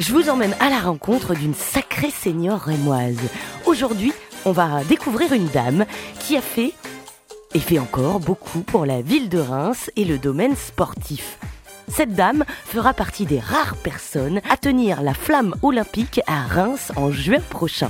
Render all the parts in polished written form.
Je vous emmène à la rencontre d'une sacrée senior rémoise. Aujourd'hui, on va découvrir une dame qui a fait et fait encore beaucoup pour la ville de Reims et le domaine sportif. Cette dame fera partie des rares personnes à tenir la flamme olympique à Reims en juin prochain.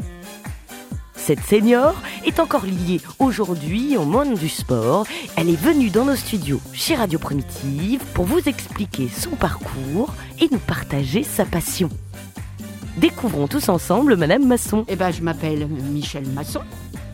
Cette senior est encore liée aujourd'hui au monde du sport. Elle est venue dans nos studios chez Radio Primitive pour vous expliquer son parcours et nous partager sa passion. Découvrons tous ensemble Madame Masson. Je m'appelle Michel Masson.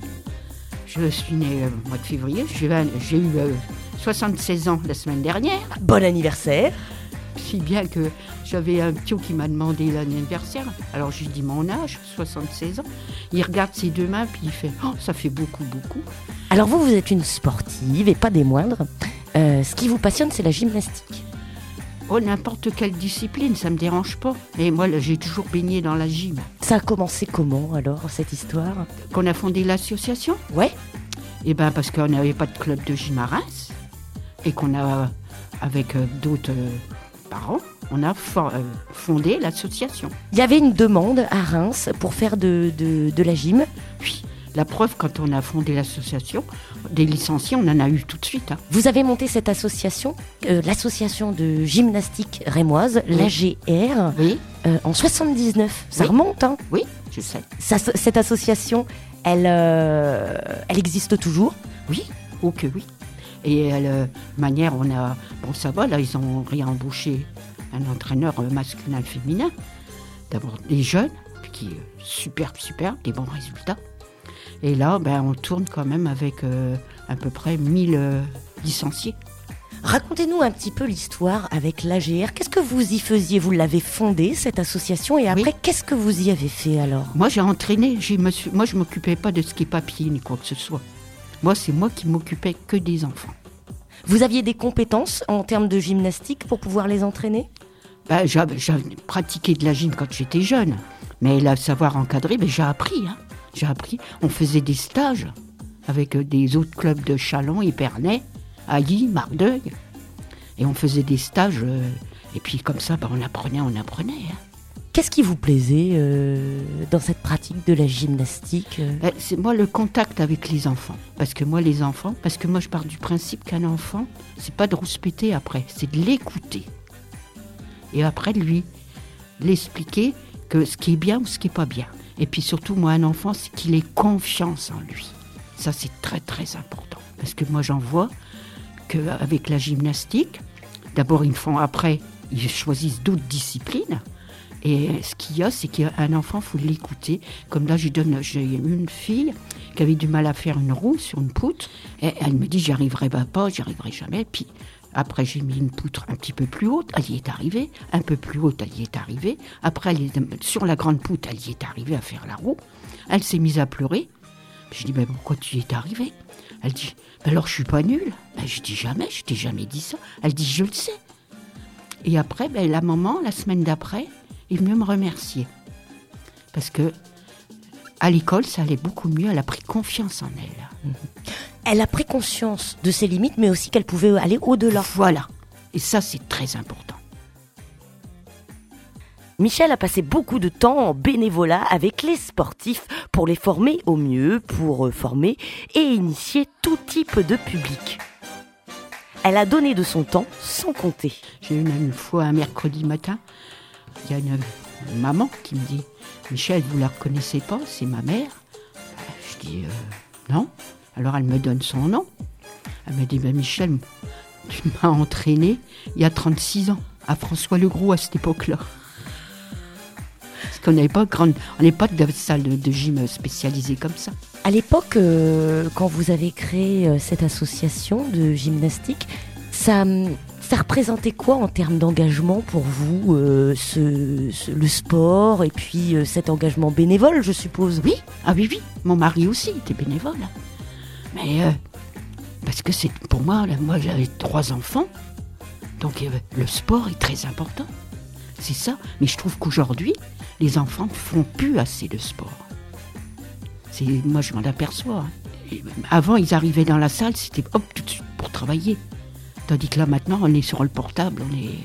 Je suis née au mois de février. J'ai eu 76 ans la semaine dernière. Bon anniversaire. Si bien que j'avais un petit qui m'a demandé l'anniversaire. Alors j'ai dit mon âge, 76 ans. Il regarde ses deux mains puis il fait « Oh, ça fait beaucoup, beaucoup ». Alors vous êtes une sportive et pas des moindres. Ce qui vous passionne, c'est la gymnastique. Oh, n'importe quelle discipline, ça me dérange pas. Et moi, là, j'ai toujours baigné dans la gym. Ça a commencé comment alors, cette histoire ? Qu'on a fondé l'association ? Ouais. Parce qu'on n'avait pas de club de gym à Reims. Et qu'on a, avec d'autres parents, on a fondé l'association. Il y avait une demande à Reims pour faire de la gym ? Oui. La preuve, quand on a fondé l'association, des licenciés, on en a eu tout de suite. Vous avez monté cette association, l'association de gymnastique rémoise, oui. l'AGR, oui. En 79. Ça oui. remonte, hein ? Oui, je sais. Cette association, elle existe toujours ? Oui, oh que oui. Et manière, on a... Bon, ça va, là, ils ont réembauché un entraîneur masculin et féminin. D'abord, des jeunes, qui super, des bons résultats. Et là, on tourne quand même avec à peu près 1000 licenciés. Racontez-nous un petit peu l'histoire avec l'AGR. Qu'est-ce que vous y faisiez ? Vous l'avez fondée, cette association, et après, oui. Qu'est-ce que vous y avez fait alors ? Moi, j'ai entraîné. Moi, je ne m'occupais pas de ski papier ni quoi que ce soit. Moi, c'est moi qui m'occupais que des enfants. Vous aviez des compétences en termes de gymnastique pour pouvoir les entraîner ? J'avais pratiqué de la gym quand j'étais jeune. Mais là, savoir encadrer, j'ai appris, J'ai appris, on faisait des stages avec des autres clubs de Châlons, Épernay, Ailly, Mardeuil. Et on faisait des stages, et puis comme ça, on apprenait. Qu'est-ce qui vous plaisait dans cette pratique de la gymnastique ? C'est moi le contact avec les enfants. Parce que moi je pars du principe qu'un enfant, c'est pas de rouspéter après, c'est de l'écouter. Et après de lui l'expliquer que ce qui est bien ou ce qui est pas bien. Et puis surtout, moi, un enfant, c'est qu'il ait confiance en lui. Ça, c'est très, très important. Parce que moi, j'en vois qu'avec la gymnastique, d'abord, ils choisissent d'autres disciplines. Et ce qu'il y a, c'est qu'un enfant, il faut l'écouter. Comme là, j'ai une fille qui avait du mal à faire une roue sur une poutre. Et elle me dit, j'y arriverai jamais. Puis après, j'ai mis une poutre un petit peu plus haute, elle y est arrivée. Un peu plus haute, elle y est arrivée. Après, sur la grande poutre, elle y est arrivée à faire la roue. Elle s'est mise à pleurer. Je dis, pourquoi tu y es arrivée ? Elle dit, alors je suis pas nulle. Je dis jamais, je t'ai jamais dit ça. Elle dit, je le sais. Et après, la maman, la semaine d'après, est venue me remercier. Parce que à l'école, ça allait beaucoup mieux. Elle a pris confiance en elle. Elle a pris conscience de ses limites, mais aussi qu'elle pouvait aller au-delà. Voilà. Et ça, c'est très important. Michel a passé beaucoup de temps en bénévolat avec les sportifs pour les former au mieux, pour former et initier tout type de public. Elle a donné de son temps sans compter. J'ai eu une fois un mercredi matin, il y a une maman qui me dit « Michel, vous la reconnaissez pas, c'est ma mère ?» Je dis « Non ». Alors elle me donne son nom. Elle me dit Michel, tu m'as entraîné il y a 36 ans, à François Legros à cette époque-là. Parce qu'on n'avait pas de salle de gym spécialisée comme ça. À l'époque, quand vous avez créé cette association de gymnastique, ça représentait quoi en termes d'engagement pour vous, le sport et puis cet engagement bénévole, je suppose ? Oui, oui. Mon mari aussi était bénévole. Mais parce que c'est pour moi j'avais 3 enfants, donc le sport est très important. C'est ça. Mais je trouve qu'aujourd'hui, les enfants ne font plus assez de sport. Moi, je m'en aperçois. Avant, ils arrivaient dans la salle, c'était hop tout de suite pour travailler. Tandis que là, maintenant, on est sur le portable,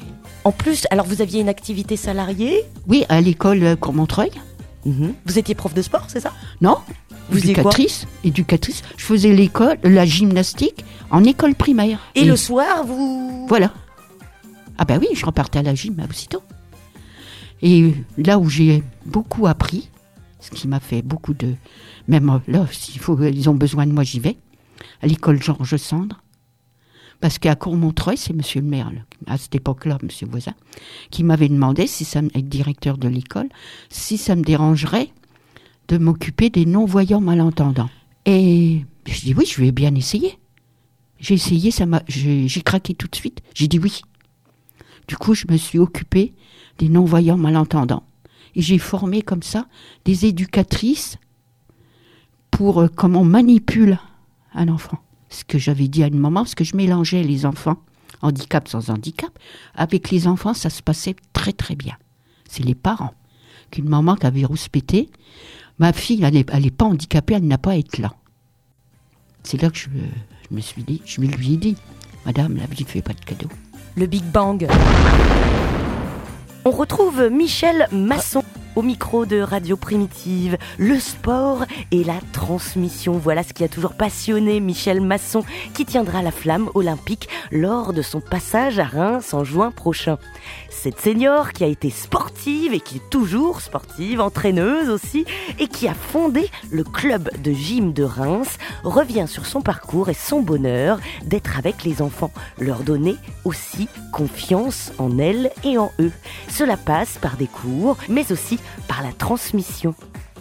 En plus, alors vous aviez une activité salariée? Oui, à l'école Courmontreuil. Vous étiez prof de sport, c'est ça? Non, Vous faisiez quoi? éducatrice. Je faisais la gymnastique en école primaire. Et le soir, vous... Voilà. Ah ben oui, je repartais à la gym aussitôt. Et là où j'ai beaucoup appris, ce qui m'a fait beaucoup de... Même là, ils ont besoin de moi, j'y vais. À l'école Georges Sandre. Parce qu'à Courmontreuil, c'est monsieur le maire, là, à cette époque-là, monsieur Voisin, qui m'avait demandé, être directeur de l'école, si ça me dérangerait de m'occuper des non-voyants malentendants. Et je dis oui, je vais bien essayer. J'ai essayé, j'ai craqué tout de suite. J'ai dit oui. Du coup, je me suis occupée des non-voyants malentendants. Et j'ai formé comme ça des éducatrices pour comment on manipule un enfant. Ce que j'avais dit à une maman, parce que je mélangeais les enfants handicap sans handicap. Avec les enfants, ça se passait très très bien. C'est les parents. Qu'une maman qui avait rouspété, ma fille, elle n'est pas handicapée, elle n'a pas à être là. C'est là que je me suis dit, je lui ai dit, madame, la vie ne fait pas de cadeaux. Le Big Bang. On retrouve Michel Masson au micro de Radio Primitive. Le sport et la transmission, voilà ce qui a toujours passionné Michel Masson, qui tiendra la flamme olympique lors de son passage à Reims en juin prochain. Cette senior qui a été sportive et qui est toujours sportive, entraîneuse aussi, et qui a fondé le club de gym de Reims, revient sur son parcours et son bonheur d'être avec les enfants, leur donner aussi confiance en elles et en eux. Cela passe par des cours, mais aussi par la transmission.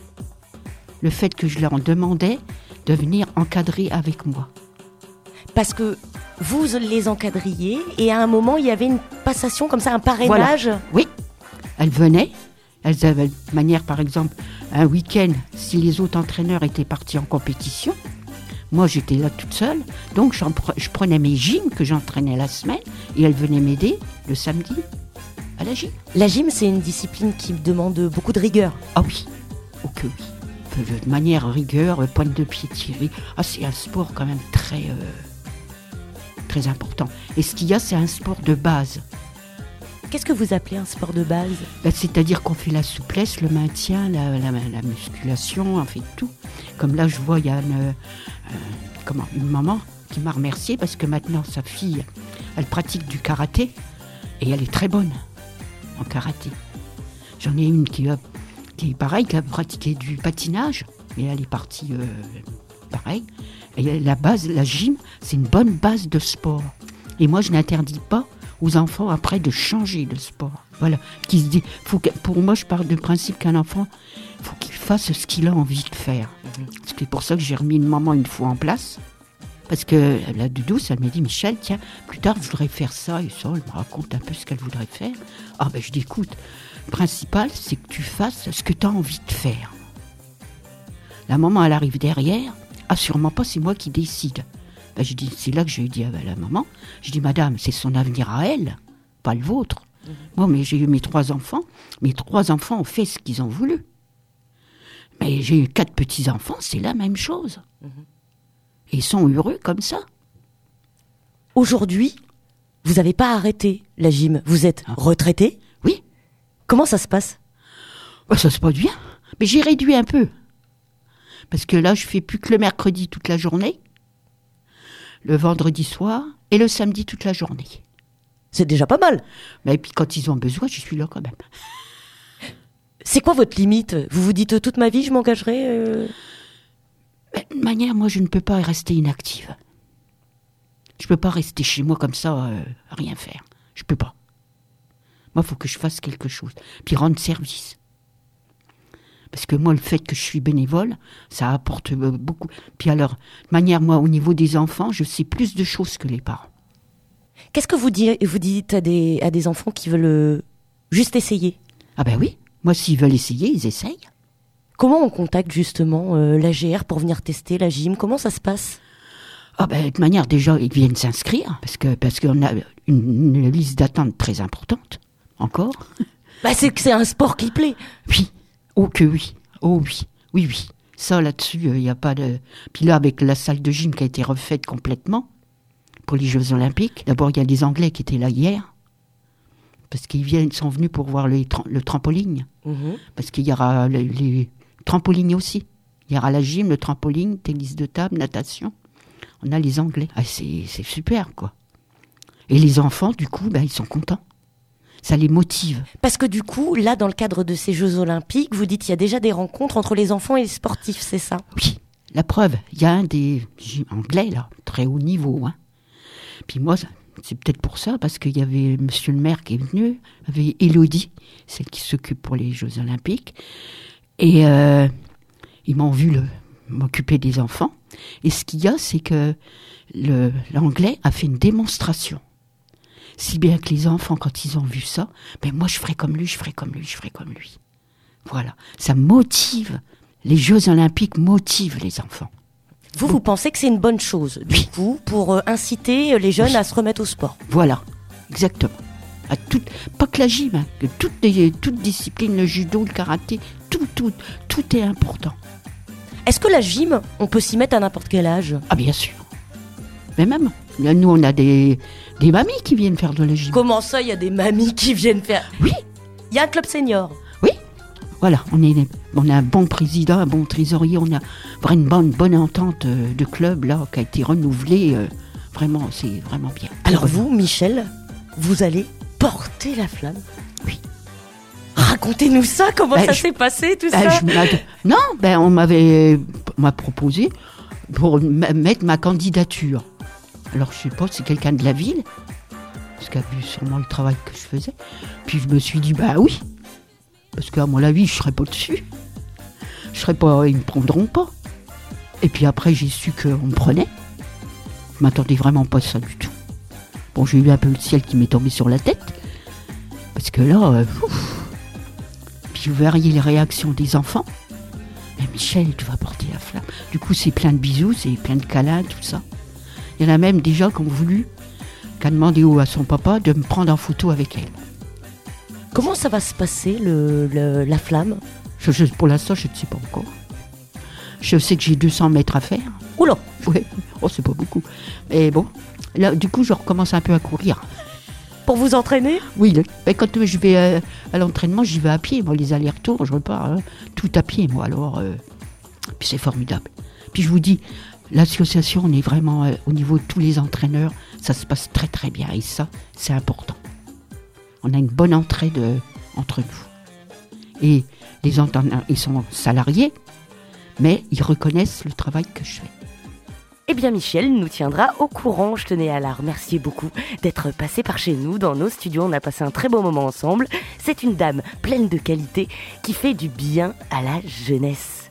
Le fait que je leur demandais de venir encadrer avec moi. Parce que vous les encadriez et à un moment il y avait une passation comme ça, un parrainage. Voilà. Oui, elles venaient, elles avaient de manière par exemple un week-end, si les autres entraîneurs étaient partis en compétition, moi j'étais là toute seule, donc je prenais mes gyms que j'entraînais la semaine et elles venaient m'aider le samedi à la gym. La gym, c'est une discipline qui demande beaucoup de rigueur. Ah oui, oh que oui. De manière rigueur, pointe de pied tirée. Ah, c'est un sport quand même très important. Et ce qu'il y a, c'est un sport de base. Qu'est-ce que vous appelez un sport de base? C'est-à-dire qu'on fait la souplesse, le maintien, la musculation, on fait tout. Comme là, je vois, il y a une maman qui m'a remerciée parce que maintenant, sa fille, elle pratique du karaté et elle est très bonne en karaté. J'en ai une qui est pareil, qui a pratiqué du patinage, et elle est partie pareil. Et la base, la gym, c'est une bonne base de sport. Et moi, je n'interdis pas aux enfants après de changer de sport. Voilà. Pour moi, je pars du principe qu'un enfant, il faut qu'il fasse ce qu'il a envie de faire. C'est pour ça que j'ai remis une maman une fois en place. Parce que la douce, elle m'a dit, Michel, tiens, plus tard, je voudrais faire ça et ça. Elle me raconte un peu ce qu'elle voudrait faire. Ah ben, je dis, écoute, le principal, c'est que tu fasses ce que tu as envie de faire. La maman, elle arrive derrière. Ah, sûrement pas, c'est moi qui décide. Ben, je dis, c'est là que j'ai dit à la maman, je dis, madame, c'est son avenir à elle, pas le vôtre. Moi, mais j'ai eu mes 3 enfants. Mes 3 enfants ont fait ce qu'ils ont voulu. Mais j'ai eu 4 petits-enfants, c'est la même chose. Et ils sont heureux comme ça. Aujourd'hui, vous n'avez pas arrêté la gym. Vous êtes retraité? Oui. Comment ça se passe? Ça se passe bien. Mais j'ai réduit un peu. Parce que là, je fais plus que le mercredi toute la journée, le vendredi soir et le samedi toute la journée. C'est déjà pas mal. Mais puis quand ils ont besoin, je suis là quand même. C'est quoi votre limite? Vous vous dites toute ma vie, je m'engagerai De manière, moi, je ne peux pas rester inactive. Je peux pas rester chez moi comme ça, rien faire. Je peux pas. Moi, il faut que je fasse quelque chose. Puis rendre service. Parce que moi, le fait que je suis bénévole, ça apporte beaucoup. Puis alors, de manière, moi, au niveau des enfants, je sais plus de choses que les parents. Qu'est-ce que vous dites à des enfants qui veulent juste essayer? Ah ben oui, moi, s'ils veulent essayer, ils essayent. Comment on contacte justement l'AGR pour venir tester la gym? Comment ça se passe? Ah ben, de manière, déjà, ils viennent s'inscrire, parce qu'on a une liste d'attente très importante, encore. Bah c'est que c'est un sport qui plaît. Oui. Oh que oui, oh oui, oui, oui. Ça, là-dessus, il n'y a pas de... Puis là, avec la salle de gym qui a été refaite complètement pour les Jeux Olympiques, d'abord, il y a des Anglais qui étaient là hier. parce qu'ils sont venus pour voir le trampoline. Mhm. Parce qu'il y aura les trampolines aussi. Il y aura la gym, le trampoline, tennis de table, natation. On a les Anglais. Ah, c'est super, quoi. Et les enfants, du coup, ils sont contents. Ça les motive. Parce que du coup, là, dans le cadre de ces Jeux Olympiques, vous dites qu'il y a déjà des rencontres entre les enfants et les sportifs, c'est ça? Oui, la preuve, il y a un des Anglais, là, très haut niveau. Hein. Puis moi, c'est peut-être pour ça, parce qu'il y avait monsieur le maire qui est venu, il y avait Élodie, celle qui s'occupe pour les Jeux Olympiques, et ils m'ont vu m'occuper des enfants. Et ce qu'il y a, c'est que l'Anglais a fait une démonstration. Si bien que les enfants, quand ils ont vu ça, moi je ferai comme lui, je ferai comme lui, je ferai comme lui. Voilà, ça motive. Les Jeux Olympiques motivent les enfants. Vous pensez que c'est une bonne chose, du coup, pour inciter les jeunes à se remettre au sport? Voilà, exactement. Pas que la gym, hein, que toute discipline, le judo, le karaté, tout est important. Est-ce que la gym, on peut s'y mettre à n'importe quel âge? Ah bien sûr. Mais même, nous on a des mamies qui viennent faire de la gym. Comment ça, il y a des mamies qui viennent faire? Oui. Il y a un club senior? Oui. Voilà, on a un bon président, un bon trésorier, on a vraiment une bonne entente de club là, qui a été renouvelée. Vraiment, c'est vraiment bien. Alors vous, Michel, vous allez porter la flamme? Oui. Racontez-nous ça, comment ça s'est passé tout ça? On m'a proposé pour mettre ma candidature. Alors je sais pas, c'est quelqu'un de la ville, parce qu'il a vu sûrement le travail que je faisais. Puis je me suis dit, oui, parce qu'à mon avis, je serais pas dessus. Ils me prendront pas. Et puis après, j'ai su qu'on me prenait. Je m'attendais vraiment pas à ça du tout. Bon, j'ai eu un peu le ciel qui m'est tombé sur la tête, parce que là, puis vous verriez les réactions des enfants. Mais Michel, tu vas porter la flamme. Du coup, c'est plein de bisous, c'est plein de câlins, tout ça. Il y en a même déjà qui ont demandé à son papa de me prendre en photo avec elle. Comment ça va se passer, la flamme? Pour l'instant, je ne sais pas encore. Je sais que j'ai 200 mètres à faire. Oula! Oui, c'est pas beaucoup. Mais bon, là, du coup, je recommence un peu à courir. Pour vous entraîner? Oui, quand je vais à l'entraînement, j'y vais à pied. Moi, les allers-retours, je repars tout à pied, moi. Alors, puis c'est formidable. Puis je vous dis, l'association, on est vraiment au niveau de tous les entraîneurs, ça se passe très très bien. Et ça, c'est important. On a une bonne entraide entre nous. Et les entraîneurs, ils sont salariés, mais ils reconnaissent le travail que je fais. Eh bien, Michel nous tiendra au courant. Je tenais à la remercier beaucoup d'être passée par chez nous, dans nos studios. On a passé un très beau moment ensemble. C'est une dame pleine de qualité qui fait du bien à la jeunesse.